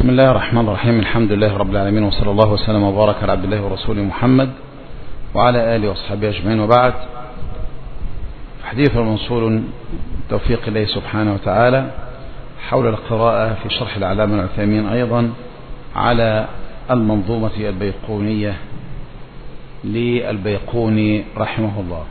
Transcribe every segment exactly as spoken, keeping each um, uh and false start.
بسم الله الرحمن الرحيم. الحمد لله رب العالمين، وصلى الله وسلم وبارك على عبد الله ورسوله محمد وعلى آله وصحبه أجمعين، وبعد. حديث منصور توفيق الله سبحانه وتعالى حول القراءة في شرح العلامة العثيمين أيضا على المنظومة البيقونية للبيقوني رحمه الله.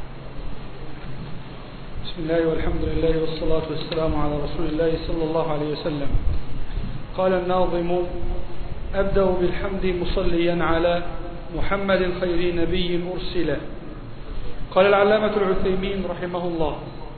بسم الله والحمد لله والصلاة والسلام على رسول الله صلى الله عليه وسلم. قال الناظم: أبدأ بالحمد مصليا على محمد خير نبي أرسل. قال العلامة العثيمين رحمه الله: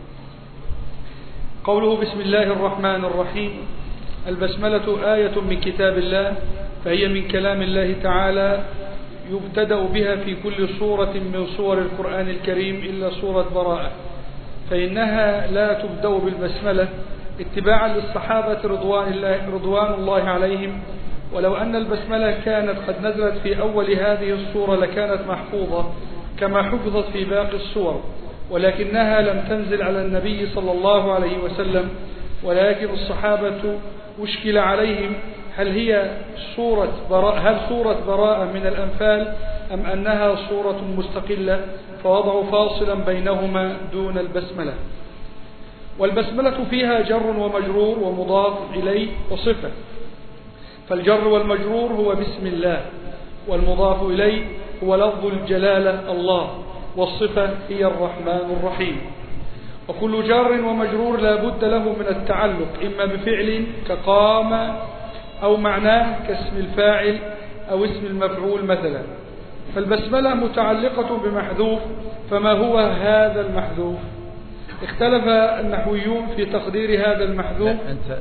قوله بسم الله الرحمن الرحيم، البسملة آية من كتاب الله، فهي من كلام الله تعالى يبتدأ بها في كل سورة من سور القرآن الكريم إلا سورة براءة، فإنها لا تبدأ بالبسملة اتباعا للصحابة رضوان الله, رضوان الله عليهم، ولو أن البسملة كانت قد نزلت في أول هذه السورة لكانت محفوظة كما حفظت في باقي السور، ولكنها لم تنزل على النبي صلى الله عليه وسلم، ولكن الصحابة أشكل عليهم هل هي سورة براءة هل سورة براءة من الأنفال أم أنها سورة مستقلة، فوضعوا فاصلا بينهما دون البسملة. والبسملة فيها جر ومجرور ومضاف إليه وصفة، فالجر والمجرور هو بسم الله، والمضاف إليه هو لفظ الجلالة الله، والصفة هي الرحمن الرحيم. وكل جار ومجرور لا بد له من التعلق إما بفعل كقام أو معناه كاسم الفاعل أو اسم المفعول مثلا، فالبسملة متعلقة بمحذوف، فما هو هذا المحذوف؟ اختلف النحويون في تقدير هذا المحذوف. أنت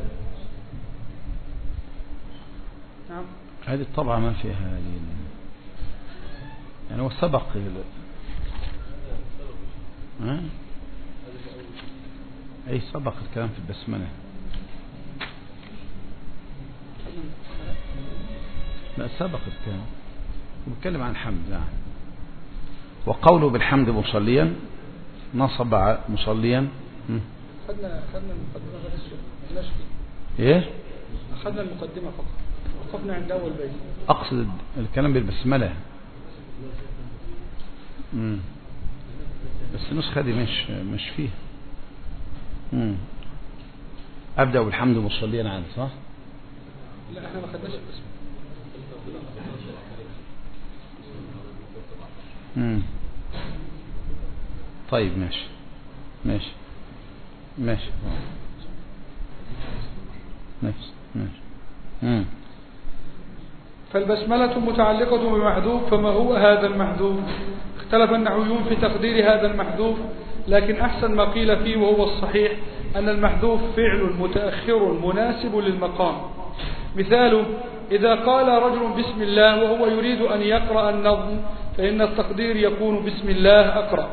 نعم. هذه الطبعة ما فيها هذه، يعني هو سبق ها؟ أي سبق الكلام في البسملة. لا سبق الكلام، نتكلم عن الحمد. نعم. وقوله بالحمد مصليا، نصب مصليا. أخذنا أخذنا المقدمة فقط. إيه؟ أخذنا المقدمة فقط، وقفنا عند أول بيت. أقصد الكلام بالبسملة. امم بس النسخة دي مش مش فيه. امم أبدأ بالحمد مصليا على، صح؟ لا احنا ما خدناش الاسم. امم طيب ماشي ماشي ماشي ماشي ماشي امم فالبسملة متعلقة بمحذوف، فما هو هذا المحذوف؟ اختلف النحويون في تقدير هذا المحذوف، لكن أحسن ما قيل فيه وهو الصحيح أن المحذوف فعل متأخر مناسب للمقام. مثاله: إذا قال رجل بسم الله وهو يريد أن يقرأ النظم، فإن التقدير يكون بسم الله أقرأ.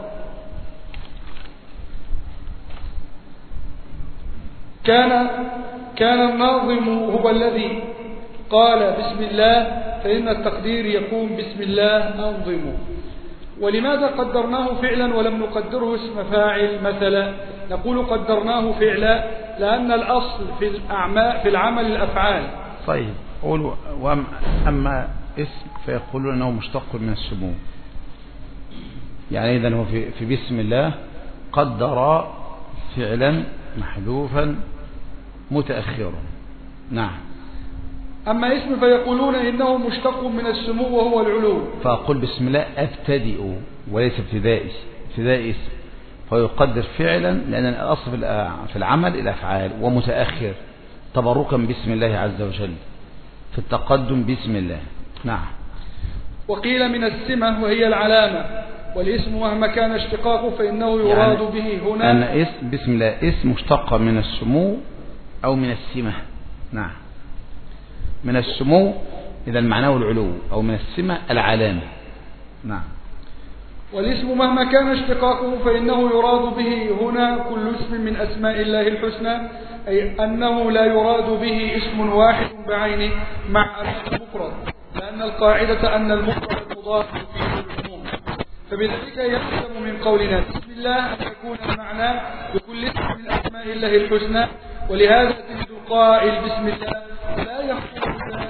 كان كان الناظم هو الذي قال بسم الله، فإن التقدير يكون بسم الله أنظم. ولماذا قدرناه فعلا ولم نقدره اسم فاعل مثلا؟ نقول قدرناه فعلا لأن الأصل في الأعمال في العمل الأفعال. طيب قولوا أما اسم فيقولون أنه مشتق من السمو، يعني إذن هو في, في بسم الله قدر فعلا محذوفا متأخرا. نعم. أما اسم فيقولون إنه مشتق من السمو وهو العلو، فأقول بسم الله أبتدئ وليس ابتدائي، ابتدائي اسم فيقدر فعلا لأن الأصل في العمل الأفعال، ومتأخر تبركا بسم الله عز وجل في التقدم بسم الله. نعم. وقيل من السمة وهي العلامة، والاسم مهما كان اشتقاقه فإنه يراد يعني به هنا أن اسم بسم الله اسم مشتق من السمو أو من السمة. نعم. من السمو إذا معناه العلو، أو من السمة العلامة. نعم. والاسم مهما كان اشتقاقه فإنه يراد به هنا كل اسم من أسماء الله الحسنى، أي أنه لا يراد به اسم واحد بعينه مع المفرد، لأن القاعدة أن المفرد المضاف فيه العموم، فبذلك يلزم من قولنا بسم الله أن يكون المعنى بكل اسم من أسماء الله الحسنى، ولهذا تجد القائل بسم الله لا يخطر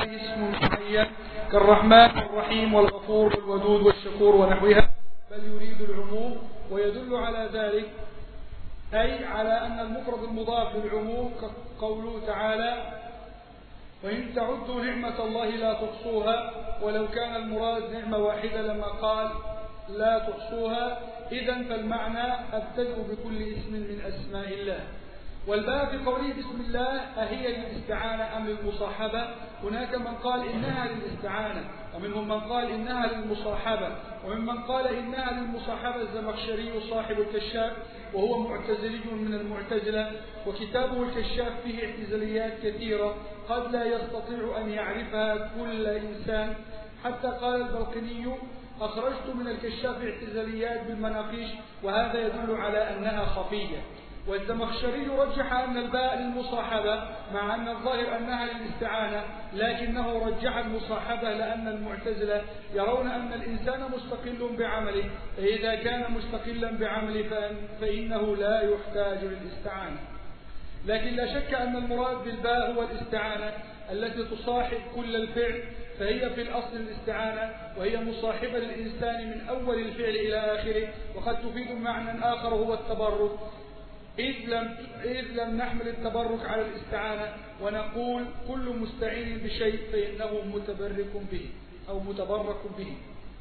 لله اسم معين كالرحمن والرحيم والغفور والودود والشكور ونحوها، بل يريد العموم ويدل على ذلك، أي على أن المفرد المضاف للعموم كقوله تعالى وإن تعدوا نعمة الله لا تحصوها، ولو كان المراد نعمة واحدة لما قال لا تحصوها. إذن فالمعنى أبتدأ بكل اسم من أسماء الله. والباء في قوله بسم الله أهي للاستعانة أم للمصاحبة؟ هناك من قال إنها للاستعانة، ومنهم من قال إنها للمصاحبة، وممن قال إنها للمصاحبة الزمخشري صاحب الكشاف، وهو معتزلي من المعتزلة، وكتابه الكشاف فيه اعتزاليات كثيرة قد لا يستطيع أن يعرفها كل إنسان، حتى قال البلقيني أخرجت من الكشاف اعتزاليات بالمناقيش، وهذا يدل على أنها خفية. والزمخشري رجح أن الباء للمصاحبة مع أن الظاهر أنها للاستعانة، لكنه رجح المصاحبة لأن المعتزلة يرون أن الإنسان مستقل بعمله، فإذا كان مستقلا بعمله فإنه لا يحتاج للاستعانة. لكن لا شك أن المراد بالباء هو الاستعانة التي تصاحب كل الفعل، فهي في الأصل الاستعانة، وهي مصاحبة للإنسان من أول الفعل إلى آخره، وقد تفيد معنى آخر هو التبرك، إذ لم, إذ لم نحمل التبرك على الاستعانة ونقول كل مستعين بشيء فإنه متبرك به أو متبرك به.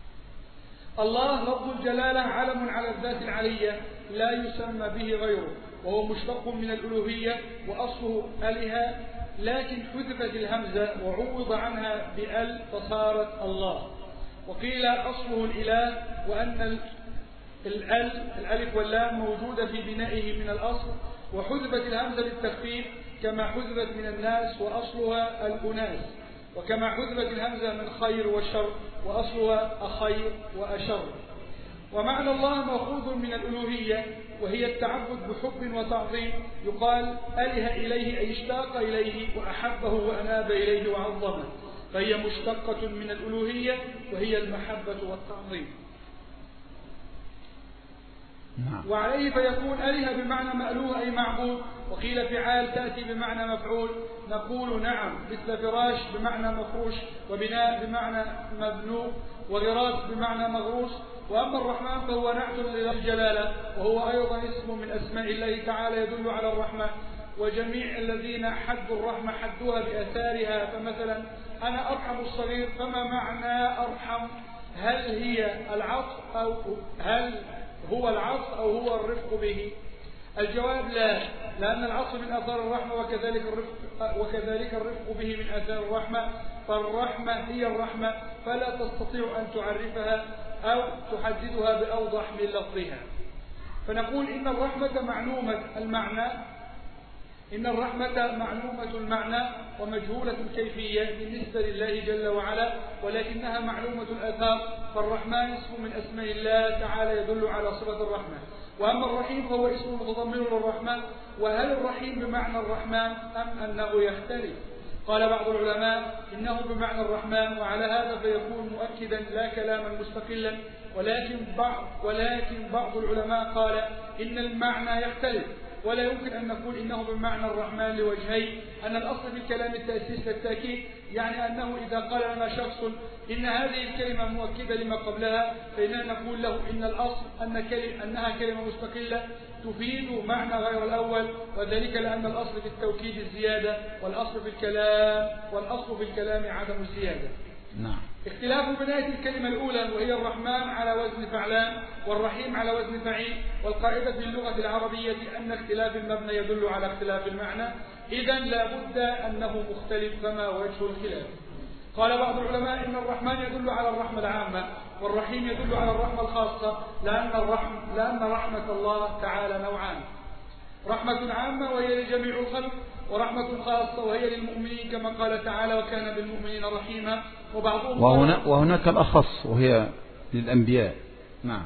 الله لفظ الجلالة علم على الذات العلية لا يسمى به غيره، وهو مشتق من الألوهية وأصله آلهة، لكن حذفت الهمزة وعوض عنها بأل فصارت الله. وقيل أصله الإله، وأن الأل الألف واللام موجودة في بنائه من الأصل، وحذفت الهمزة للتخفيف كما حذفت من الناس وأصلها الأناس، وكما حذفت الهمزة من خير وشر وأصلها أخير وأشر. ومعنى الله مأخوذ من الألوهية، وهي التعبد بحب وتعظيم، يقال أله إليه أي اشتاق إليه وأحبه وأناب إليه وعظمه، فهي مشتقة من الألوهية وهي المحبة والتعظيم. وعليه فيكون آلهة بمعنى مألوه أي معبود، وقيل فعال تأتي بمعنى مفعول، نقول نعم، مثل فراش بمعنى مفروش، وبناء بمعنى مبنو، وغراس بمعنى مغروس. وأما الرحمن فهو نعت للجلالة، وهو أيضا اسم من أسماء الله تعالى يدل على الرحمة، وجميع الذين حدوا الرحمة حدوها بأثارها. فمثلا أنا أرحم الصغير، فما معنى أرحم؟ هل هي العطف أو هل هو العطف أو هو الرفق به؟ الجواب لا، لأن العطف من آثار الرحمة، وكذلك الرفق, وكذلك الرفق به من آثار الرحمة، فالرحمة هي الرحمة، فلا تستطيع أن تعرفها أو تحددها بأوضح من لفظها. فنقول إن الرحمة معلومة المعنى إن الرحمة معلومة المعنى ومجهولة الكيفية بالنسبة لله جل وعلا، ولكنها معلومة الآثار، فالرحمن اسم من أسماء الله تعالى يدل على صفة الرحمة. وأما الرحيم فهو اسم متضمن للرحمن، وهل الرحيم بمعنى الرحمن أم أنه يختلف؟ قال بعض العلماء إنه بمعنى الرحمن، وعلى هذا فيكون مؤكدا لا كلاما مستقلا، ولكن بعض, ولكن بعض العلماء قال إن المعنى يختلف، ولا يمكن أن نقول إنه بمعنى الرحمن لوجهين: أن الأصل في الكلام التأسيس للتأكيد، يعني أنه إذا قال لنا شخص إن هذه الكلمة مؤكدة لما قبلها، فإننا نقول له إن الأصل أن كلمة أنها كلمة مستقلة تفيد معنى غير الأول، وذلك لأن الأصل في التوكيد الزيادة، والأصل في الكلام والأصل في الكلام عدم الزيادة. نعم. اختلاف بناية الكلمة الأولى وهي الرحمن على وزن فعلان، والرحيم على وزن فعيل، والقاعدة في اللغة العربية أن اختلاف المبنى يدل على اختلاف المعنى، إذن لا بد أنه مختلف، فما وجه الخلاف؟ قال بعض العلماء إن الرحمن يدل على الرحمة العامة، والرحيم يدل على الرحمة الخاصة، لأن, الرحم لأن رحمة الله تعالى نوعان: رحمة عامة وهي لجميع الخلق، ورحمة خاصة وهي للمؤمنين كما قال تعالى: وكان بالمؤمنين رحيما. وبعضهم وهنا وهناك الأخص وهي للأنبياء. نعم.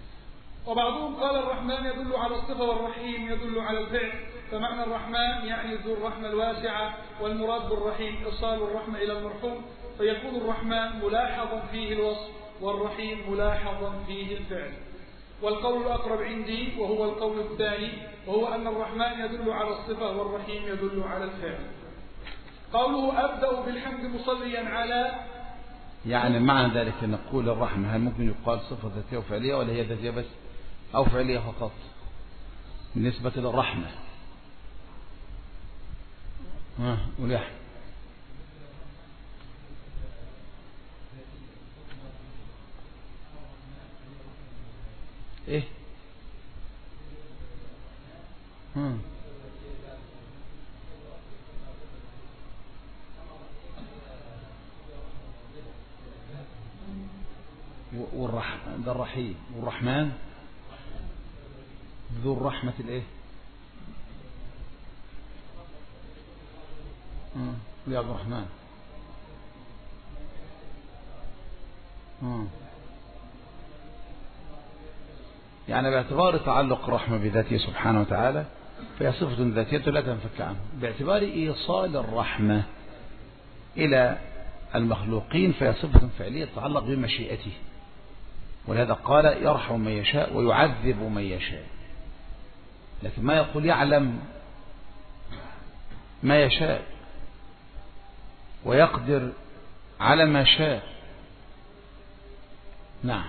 وبعضهم قال الرحمن يدل على الصفة، والرحيم يدل على الفعل، فمعنى الرحمن يعني ذو الرحمة الواسعة، والمراد بالرحيم إيصال الرحمة إلى المرحوم، فيكون الرحمن ملاحظا فيه الوصف، والرحيم ملاحظا فيه الفعل. والقول الأقرب عندي وهو القول الثاني، وهو أن الرحمن يدل على الصفة والرحيم يدل على الفعل. قوله أبدأ بالحمد مصليا على، يعني معنى ذلك أن نقول الرحمة هل ممكن يقال صفة ذاتية وفعلية ولا هي ذاتية بس أو فعلية فقط بالنسبة للرحمة؟ ها قول يا أحمد. إيه ها والرحمن ده الرحيم والرحمن ذو الرحمة الايه يا عبد الرحمن يعني باعتبار تعلق الرحمة بذاته سبحانه وتعالى فهي صفة ذاتية لا تنفك عنه، باعتبار إيصال الرحمة إلى المخلوقين فهي صفة فعلية تتعلق بمشيئته، ولهذا قال يرحم من يشاء ويعذب من يشاء، لكن ما يقول يعلم ما يشاء ويقدر على ما شاء. نعم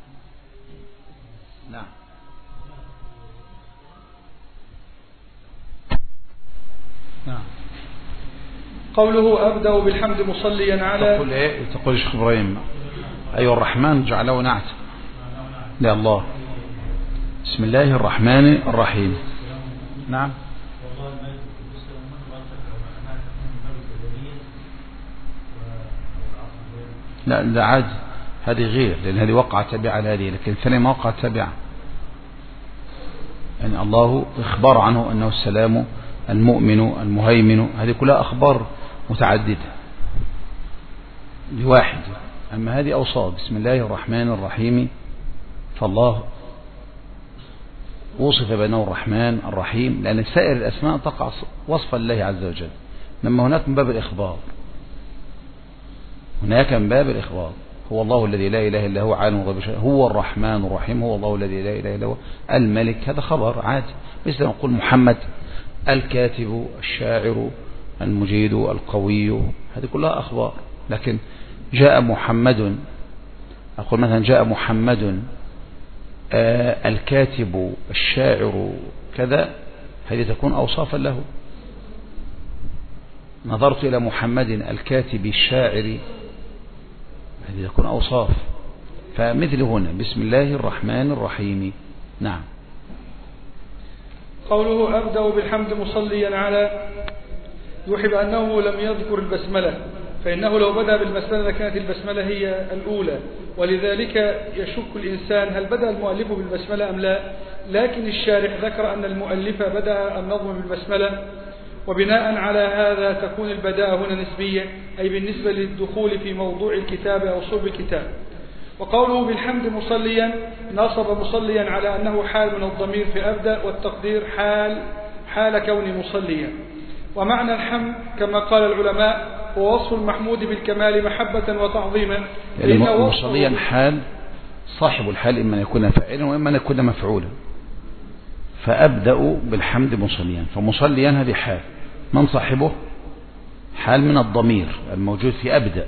نعم نعم. قوله أبدأ بالحمد مصليا على، تقول إيه؟ تقول شيخ إبراهيم أيها الرحمن جعله نعت يا الله. بسم الله الرحمن الرحيم. نعم. لا ده عاد هذه غير، لأن هذه وقعت تابعة لهذه، لكن الثانية ما وقعت تابعة. يعني الله إخبار عنه أنه السلام المؤمن المهيمن، هذه كلها أخبار متعددة لواحد، أما هذه أوصاف. بسم الله الرحمن الرحيم، فالله وصف بأنه الرحمن الرحيم لأن سائر الأسماء تقع وصفا لله عز وجل، لما هناك من باب الإخبار، هناك من باب الإخبار. هو الله الذي لا إله إلا هو عالم الغيب والشهادة، هو الرحمن الرحيم، هو الله الذي لا إله إلا هو الملك، هذا خبر عادي. مثل ما نقول محمد الكاتب الشاعر المجيد القوي، هذه كلها أخبار. لكن جاء محمد، أقول مثلا جاء محمد آه الكاتب الشاعر كذا، هذه تكون أوصافا له. نظرت إلى محمد الكاتب الشاعر، هذه تكون أوصاف. فمثل هنا بسم الله الرحمن الرحيم. نعم. قوله أبدأ بالحمد مصليا على، يوحي بأنه لم يذكر البسملة، فإنه لو بدأ بالبسملة لكانت البسملة هي الأولى، ولذلك يشك الإنسان هل بدأ المؤلف بالبسملة أم لا، لكن الشارح ذكر أن المؤلف بدأ النظم بالبسملة، وبناء على هذا تكون البداءة هنا نسبية، أي بالنسبة للدخول في موضوع الكتاب أو صلب الكتاب. وقوله بالحمد مصليا نصب مصليا على أنه حال من الضمير في أبدأ، والتقدير حال حال كون مصليا. ومعنى الحمد كما قال العلماء هو وصف المحمود بالكمال محبة وتعظيما، يعني مصليا حال صاحب الحال إما أن يكون فاعلا وإما أن يكون مفعولا، فأبدأ بالحمد مصليا، فمصليا هذه حال، من صاحبه؟ حال من الضمير الموجود في أبدأ،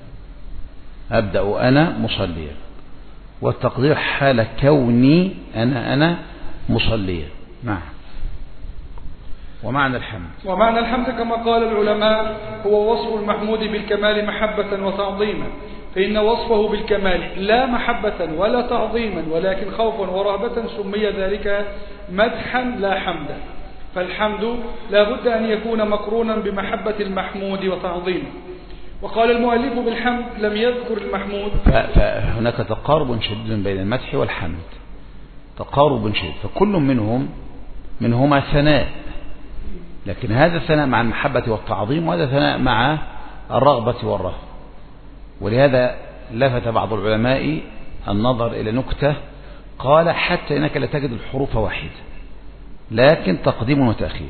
أبدأ أنا مصليا، والتقدير حال كوني أنا أنا مصليا. نعم. ومعنى الحمد، ومعنى الحمد كما قال العلماء هو وصف المحمود بالكمال محبة وتعظيما، فإن وصفه بالكمال لا محبة ولا تعظيما ولكن خوفا ورهبة سمي ذلك مدحا لا حمدا، فالحمد لا بد أن يكون مقرونا بمحبة المحمود وتعظيمه. وقال المؤلف بالحمد لم يذكر المحمود، فهناك تقارب شديد بين المدح والحمد، تقارب شديد، فكل منهم منهما ثناء، لكن هذا ثناء مع المحبة والتعظيم، وهذا ثناء مع الرغبة والرهبة. ولهذا لفت بعض العلماء النظر إلى نكتة، قال حتى إنك لا تجد الحروف واحدة لكن تقديم وتأخير،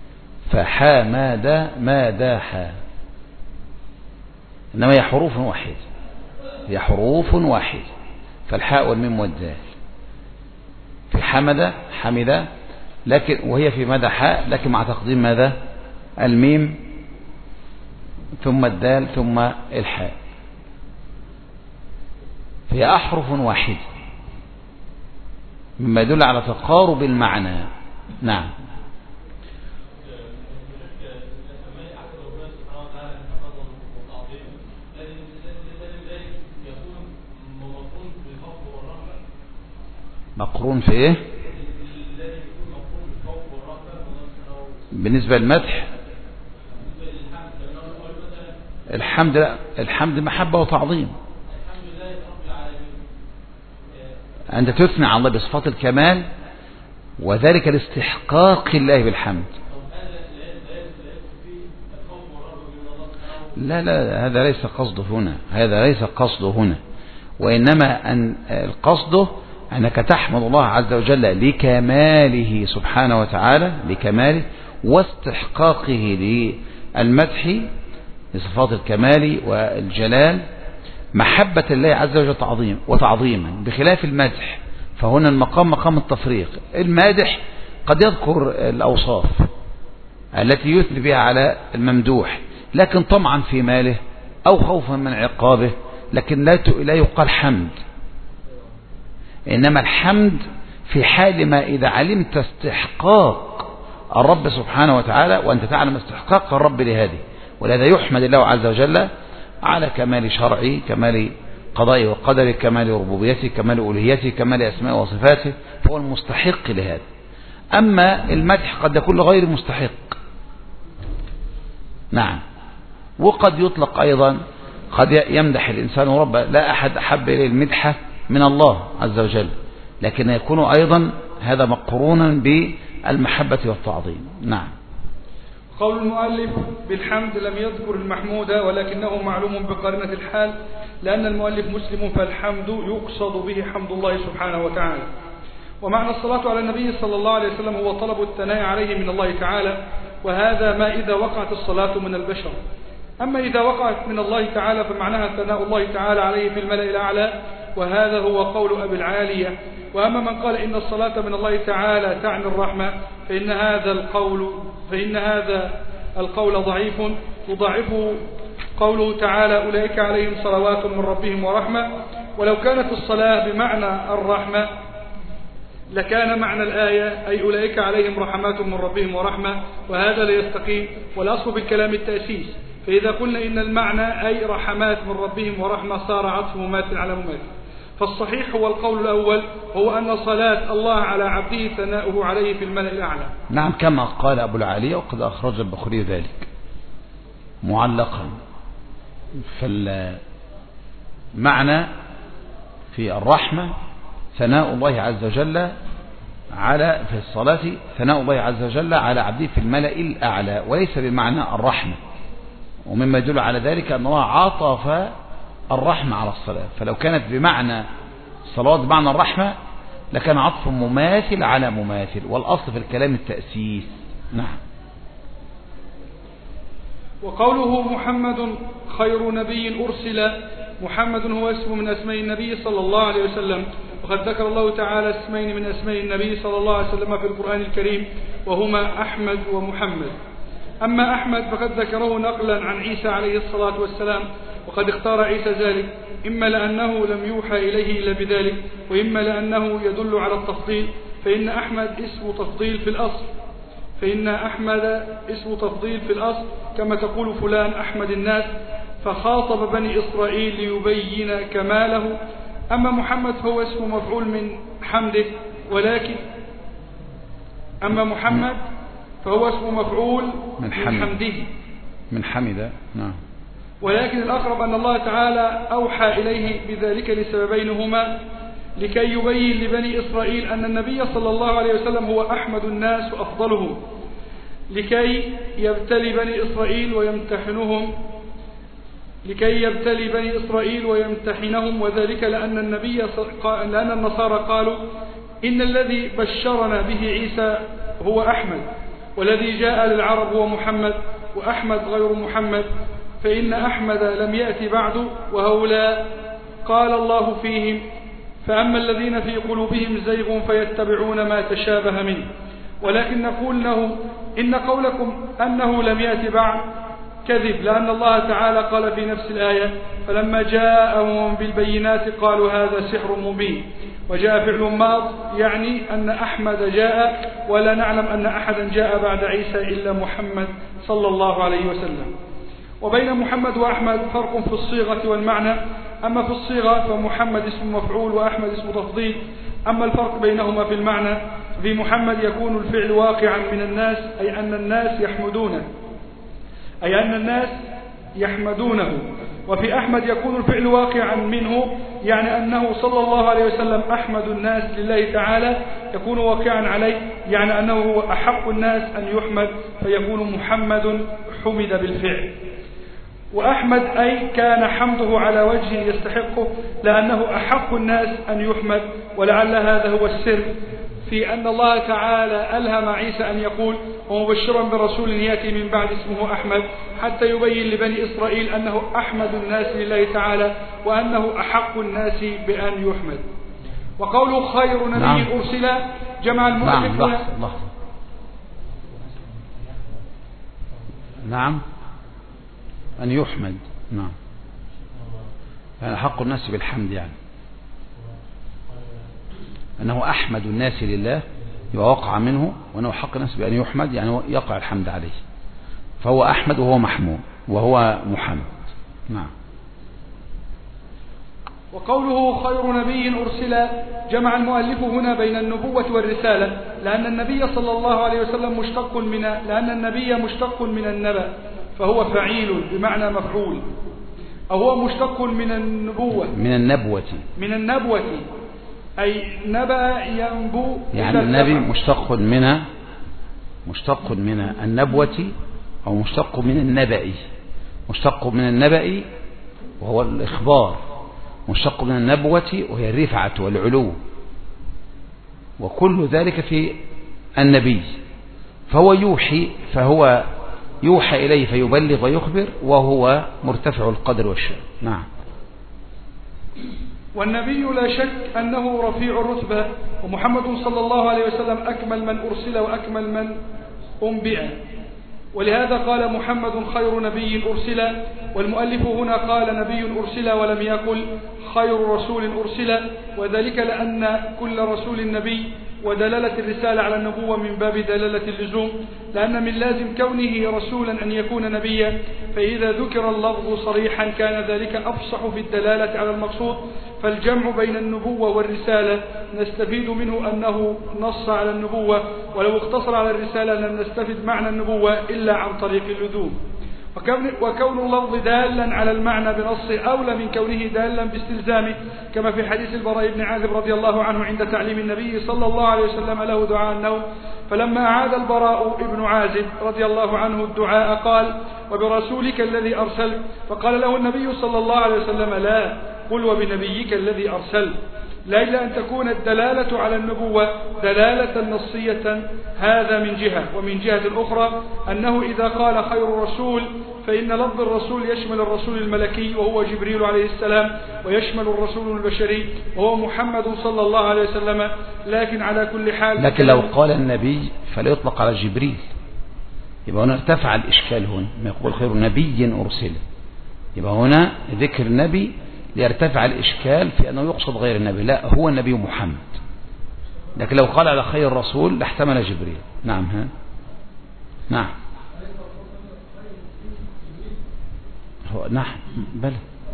فحمد مادح، إنما هي حروف واحدة، هي حروف واحدة، فالحاء والميم والدال في حمد حمد، لكن وهي في مدح لكن مع تقديم ماذا؟ الميم ثم الدال ثم الحاء، فهي أحرف واحدة مما يدل على تقارب المعنى. نعم. مقرون في ايه؟ بالنسبة للمدح الحمد لا الحمد محبة وتعظيم. أنت تثني على الله بصفات الكمال وذلك لاستحقاق الله بالحمد. لا لا هذا ليس قصده هنا، هذا ليس قصده هنا، وإنما أن القصده أنك تحمد الله عز وجل لكماله سبحانه وتعالى، لكماله واستحقاقه للمدح بصفات الكمال والجلال محبة الله عز وجل تعظيم وتعظيما، بخلاف المدح فهنا المقام مقام التفريق. المادح قد يذكر الأوصاف التي يثني بها على الممدوح لكن طمعا في ماله أو خوفا من عقابه، لكن لا لا يقال حمد. إنما الحمد في حال ما إذا علمت استحقاق الرب سبحانه وتعالى، وأنت تعلم استحقاق الرب لهذه، ولهذا يحمد الله عز وجل على كمال شرعه، كمال قضائه وقدره، كمال ربوبيته، كمال ألوهيته، كمال أسماء وصفاته، فهو المستحق لهذا. أما المدح قد يكون لغير مستحق. نعم. وقد يطلق أيضا، قد يمدح الإنسان ربه، لا أحد أحب إليه المدحة من الله عز وجل، لكن يكون أيضا هذا مقرونا بالمحبة والتعظيم. نعم. قول المؤلف بالحمد لم يذكر المحمود، ولكنه معلوم بقرينة الحال، لأن المؤلف مسلم فالحمد يقصد به حمد الله سبحانه وتعالى. ومعنى الصلاة على النبي صلى الله عليه وسلم هو طلب الثناء عليه من الله تعالى، وهذا ما إذا وقعت الصلاة من البشر. أما إذا وقعت من الله تعالى فمعناها ثناء الله تعالى عليه في الملأ الأعلى، وهذا هو قول أبي العالية. وأما من قال إن الصلاة من الله تعالى تعني الرحمة فإن هذا القول فإن هذا القول ضعيف، يضاعفه قوله تعالى أولئك عليهم صلوات من ربهم ورحمة. ولو كانت الصلاة بمعنى الرحمة لكان معنى الآية أي أولئك عليهم رحمات من ربهم ورحمة، وهذا لا يستقيم، والأصل بالكلام التأسيس. فإذا قلنا إن المعنى أي رحمات من ربهم ورحمة صار عطف مماثل على مماثل. فالصحيح هو القول الأول، هو أن صلاة الله على عبده ثناؤه عليه في الملأ الأعلى. نعم، كما قال أبو العالية وقد أخرج البخاري ذلك معلقا. فالمعنى في الرحمة ثناء الله عز وجل على في الصلاة ثناء الله عز وجل على عبده في الملأ الأعلى، وليس بمعنى الرحمة. ومما يدل على ذلك أن الله عطف الرحمة على الصلاة، فلو كانت بمعنى الصلاة بمعنى الرحمة لكان عطف مماثل على مماثل، والأصل في الكلام التأسيس. نعم. وقوله محمد خير نبي أرسل، محمد هو اسم من أسماء النبي صلى الله عليه وسلم، وقد ذكر الله تعالى اسمين من أسماء النبي صلى الله عليه وسلم في القرآن الكريم، وهما أحمد ومحمد. أما أحمد فقد ذكره نقلا عن عيسى عليه الصلاة والسلام، وقد اختار عيسى ذلك إما لأنه لم يوحى إليه إلا بذلك، وإما لأنه يدل على التفضيل، فإن أحمد اسم تفضيل في الأصل فإن أحمد اسم تفضيل في الأصل كما تقول فلان أحمد الناس، فخاطب بني إسرائيل ليبين كماله. أما محمد فهو اسم مفعول من حمده، ولكن أما محمد فهو اسم مفعول من حمده من حمده. نعم. ولكن الأقرب أن الله تعالى أوحى إليه بذلك لسببين هما: لكي يبين لبني إسرائيل أن النبي صلى الله عليه وسلم هو أحمد الناس وأفضلهم، لكي يبتلي بني إسرائيل ويمتحنهم لكي يبتلي بني إسرائيل ويمتحنهم وذلك لأن النبي لأن النصارى قالوا إن الذي بشرنا به عيسى هو أحمد، والذي جاء للعرب هو محمد، وأحمد غير محمد، فإن أحمد لم يأتي بعد، وهؤلاء قال الله فيهم: فأما الذين في قلوبهم زيغ فيتبعون ما تشابه منه. ولكن نقول له إن قولكم أنه لم يأتي بعد كذب، لأن الله تعالى قال في نفس الآية: فلما جاءهم بالبينات قالوا هذا سحر مبين. وجاء فعل ماض يعني أن أحمد جاء، ولا نعلم أن أحدا جاء بعد عيسى إلا محمد صلى الله عليه وسلم. وبين محمد وأحمد فرق في الصيغة والمعنى. أما في الصيغة فمحمد اسم مفعول وأحمد اسم تفضيل. أما الفرق بينهما في المعنى، في محمد يكون الفعل واقعا من الناس، أي أن الناس يحمدونه أي أن الناس يحمدونه وفي أحمد يكون الفعل واقعا منه، يعني أنه صلى الله عليه وسلم أحمد الناس لله تعالى، يكون واقعا عليه، يعني أنه هو أحق الناس أن يحمد، فيكون محمد حمد بالفعل. وأحمد أي كان حمده على وجه يستحقه، لأنه أحق الناس أن يحمد. ولعل هذا هو السر في أن الله تعالى ألهم عيسى أن يقول: ومبشرا برسول يأتي من بعد اسمه أحمد، حتى يبين لبني إسرائيل أنه أحمد الناس لله تعالى، وأنه أحق الناس بأن يحمد. وقوله خير نبي نعم. أرسل جمع المؤلف نعم. لحظة. لحظة. نعم أن يحمد، نعم، يعني حق الناس بالحمد، يعني أنه أحمد الناس لله ووقع منه، وأنه حق الناس بأن يحمد، يعني يقع الحمد عليه، فهو أحمد وهو محمود وهو محمد. نعم. وقوله خير نبي أرسل جمع المؤلف هنا بين النبوة والرسالة، لأن النبي صلى الله عليه وسلم مشتق من لأن النبي مشتق من النبأ، فهو فعيل بمعنى مفعول، أو هو مشتق من النبوة من النبوة من النبوة أي نبأ ينبو، يعني النبي مشتق من مشتق من النبوة أو مشتق من النبأ. مشتق من النبأ وهو الإخبار، مشتق من النبوة وهي الرفعة والعلو، وكل ذلك في النبي. فهو يوحي، فهو يوحى إليه فيبلغ ويخبر، وهو مرتفع القدر والشأن. نعم. والنبي لا شك أنه رفيع الرتبة، ومحمد صلى الله عليه وسلم أكمل من أرسل وأكمل من أنبئ، ولهذا قال محمد خير نبي أرسل. والمؤلف هنا قال نبي أرسل ولم يقل خير رسول أرسل، وذلك لأن كل رسول نبي، ودلالة الرسالة على النبوة من باب دلالة اللزوم، لأن من لازم كونه رسولا أن يكون نبيا، فإذا ذكر اللفظ صريحا كان ذلك أفصح في الدلالة على المقصود. فالجمع بين النبوة والرسالة نستفيد منه أنه نص على النبوة، ولو اقتصر على الرسالة لم نستفد معنى النبوة إلا عن طريق اللزوم. وكون اللفظ دالا على المعنى بنصه أولى من كونه دالا باستلزامه، كما في حديث البراء بن عازب رضي الله عنه عند تعليم النبي صلى الله عليه وسلم له دعاء النوم، فلما أعاد البراء بن عازب رضي الله عنه الدعاء قال: وبرسولك الذي أرسل، فقال له النبي صلى الله عليه وسلم: لا، قل وبنبيك الذي أرسل، لا إلا أن تكون الدلالة على النبوة دلالة نصية، هذا من جهة. ومن جهة أخرى أنه إذا قال خير الرسول فإن لفظ الرسول يشمل الرسول الملكي وهو جبريل عليه السلام، ويشمل الرسول البشري وهو محمد صلى الله عليه وسلم. لكن على كل حال، لكن لو قال النبي فلا يطلق على جبريل، يبقى هنا ارتفع الإشكال. هنا ما يقول خير نبي أرسل، يبقى هنا ذكر النبي ليرتفع الإشكال في أنه يقصد غير النبي، لا، هو النبي محمد. لكن لو قال على خير الرسول لاحتمل جبريل. نعم. ها نعم هو نعم بل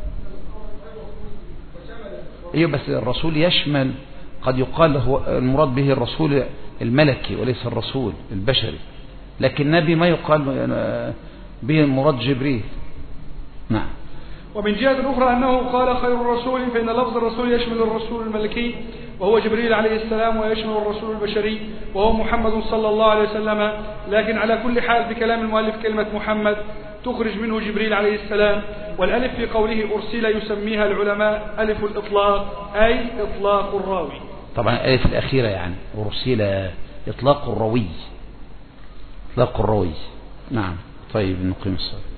ايوه، بس الرسول يشمل، قد يقال هو المراد به الرسول الملكي وليس الرسول البشري، لكن النبي ما يقال به مراد جبريل. نعم. ومن جهة أخرى أنه قال خير الرسول، فإن لفظ الرسول يشمل الرسول الملكي وهو جبريل عليه السلام، ويشمل الرسول البشري وهو محمد صلى الله عليه وسلم. لكن على كل حال بكلام المؤلف كلمة محمد تخرج منه جبريل عليه السلام، والألف في قوله أرسل يسميها العلماء ألف الإطلاق، أي إطلاق الراوي. طبعا الألف الأخيرة يعني أرسل إطلاق الروي، إطلاق الروي. نعم. طيب نقيم الصلاة.